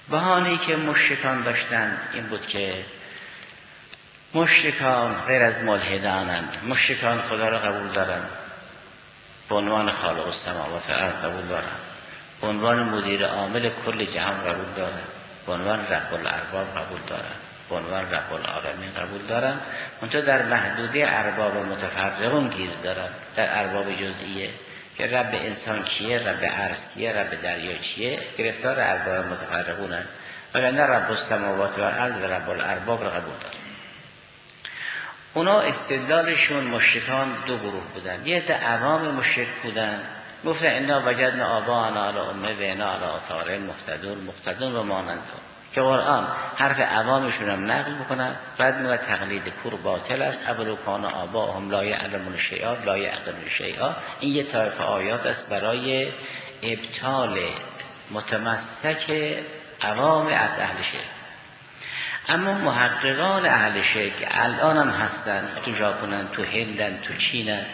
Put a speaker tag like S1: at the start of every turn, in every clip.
S1: بهانه‌ای که مشرکان داشتند این بود که مشرکان غیر از ملحدانند، مشرکان خدا را قبول دارند، به عنوان خالق السماوات و الارض قبول دارند، به عنوان مدیر عامل کل جهان قبول دارند، به عنوان رب الارباب قبول دارند، به عنوان رب العالمین قبول دارند. منتها در محدوده ارباب متفرقون گیر دارند، در ارباب جزئیه که رب انسان کیه، رب عرض کیه، رب دریا چیه، گرفتار ارباب متفرقونند. وگرنه رب السماوات و الارض و رب الارباب را قبول دارند. اونا استدلالشون مشرکان دو گروه بودن. یه عده عوام مشرک بودن، گفتن انا وجدنا آباءنا علی امه و انا علی آثارهم مقتدون و مانند، که قرآن حرف عوامشون هم نقل بکنن، بعد میگه تقلید کور باطل است، اولو کان آباءهم لا یعلمون شیئا لا یعقلون شیئا. این یه طایفه آیات است برای ابطال متمسک عوام از اهل شرک. اما محققان اهل شرک الان هم هستن، تو ژاپنن، تو هندن، تو چینن،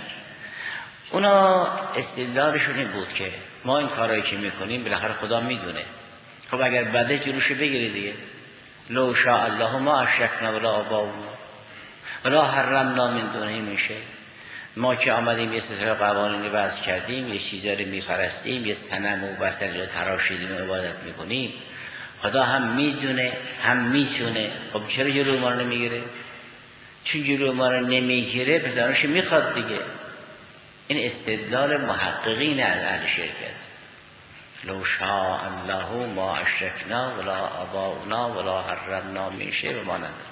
S1: اونا استدلالشون این بود که ما این کارایی که میکنیم بالاخره خدا میدونه. خب اگر بده جلوشو بگیری دیگه، لو شاء الله ما اشرکنا ولا آباؤنا ولا حرمنا من دونه من شیء. ما که آمدیم یه سلسله قوانینی وضع کردیم، یه چیزا رو میپرستیم، یه صنم و بصر رو تراشیدیم و عبادت میکنیم، خدا هم میدونه هم میتونه. خب چرا جلو ما رو نمیگیره؟ چون جلو ما رو نمیگیره پسرانش میخواد دیگه. این استدلال محققین از اهل شرک است. لو شاء الله ما اشرکنا ولا آباؤنا ولا حرمنا من شیء و ما نداریم.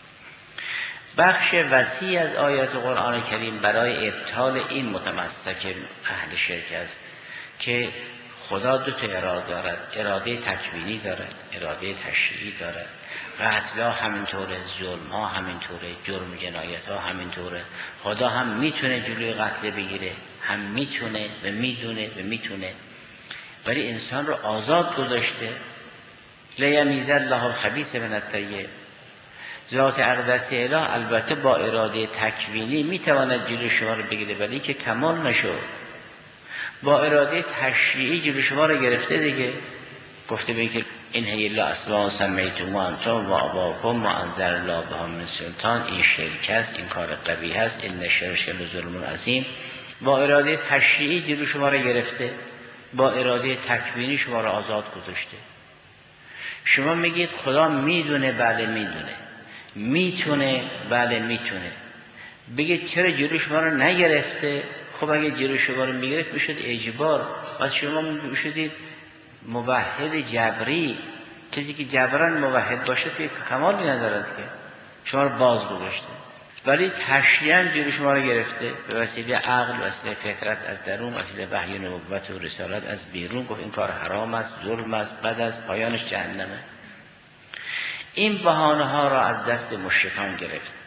S1: بخش وسیع از آیات قرآن کریم برای ابطال این متمسک اهل شرک است که خدا دو تا اراده دارد، اراده تکوینی دارد، اراده تشریعی دارد. غصب ها همینطوره، ظلم ها همینطوره، جرم جنایت ها همینطوره. خدا هم میتونه جلوی قتل بگیره، هم میتونه و میدونه و میتونه، ولی انسان رو آزاد گذاشته. لیمیز الله الخبیث من الطیب. ذات اقدس اله البته با اراده تکوینی میتواند جلوی شما رو بگیره، ولی که کمال نشد. با اراده تشریعی جلوی شما رو گرفته دیگه. گفته به که این هی الله اسماء سمیتم انتم و آباؤکم و انزل الله بها من سلطان. این شرک است، این کار قبیح است، این شرک لظلم عظیم. با اراده تشریعی جلوی شما رو گرفته، با اراده تکوینی شما رو آزاد گذاشته. شما میگید خدا میدونه، بله میدونه، میتونه، بله میتونه. بگید چرا جلوی شما رو نگرفته؟ خب اگه جلوی شما رو میگرفت میشد اجبار، و شما میشدید موحد جبری. کسی که جبران موحد باشه که کمالی ندارد که شما رو باز گذاشته. ولی تشریعاً جلوی شما رو گرفته به وسیله عقل، وسیله فطرت از درون، وسیله وحی نبوت و رسالت از بیرون. گفت این کار حرام است، ظلم است، بد است، پایانش جهنمه. این بهانه ها را از دست مشرکان گرفت.